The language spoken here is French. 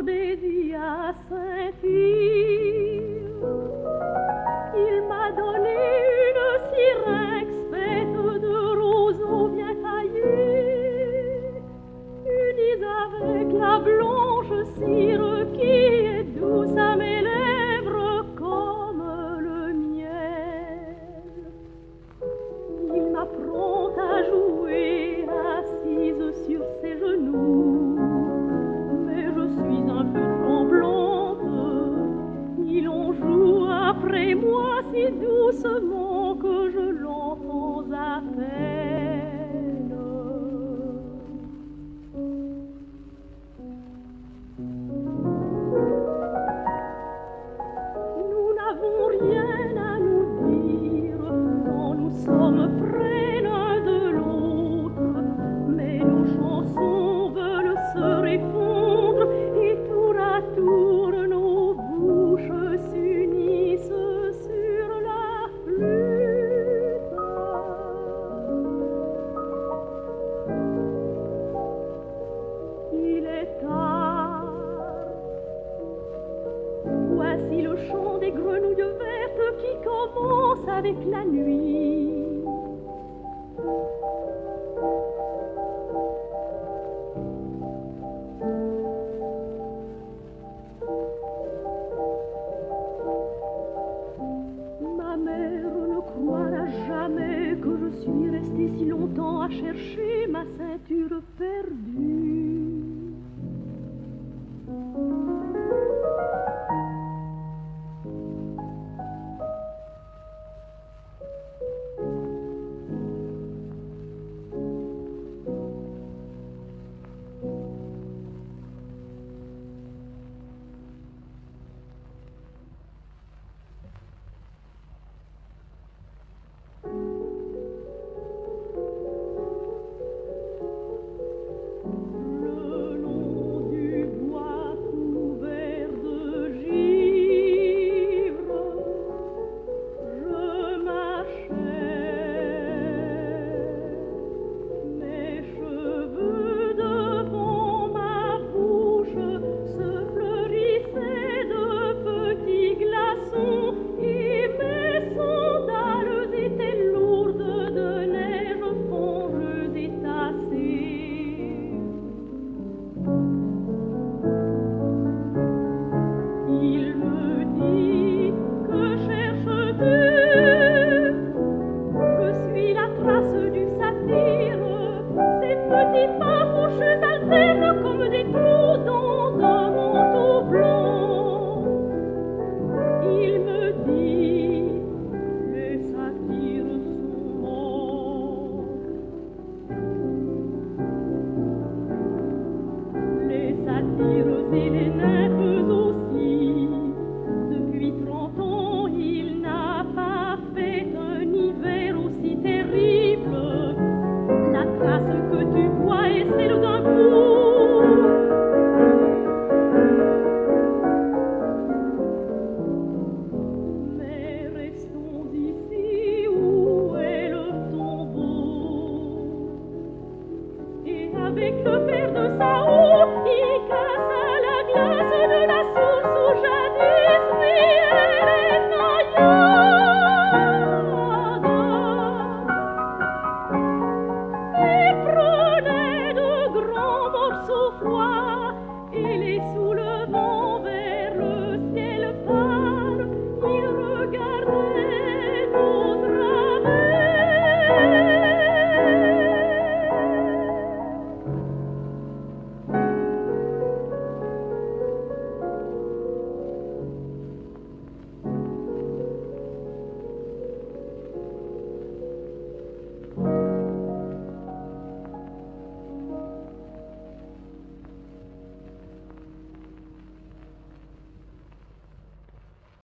fantaisia scintille. Il m'a donné une syrinx faite de roseaux bien taillés, unis avec la blanche cire qui est douce à mes lèvres comme le miel. Il m'apprend à jouer assise sur ses genoux, mais je suis un peu tremblante. Il en joue après moi si doucement que je l'entends à peine. Nous n'avons rien à nous dire quand nous sommes près l'un de l'autre, mais nos chansons veulent se répondre et tour à tour nos bouches s'unissent sur la flûte. Il est tard. Voici le chant des grenouilles vertes qui commence avec la nuit.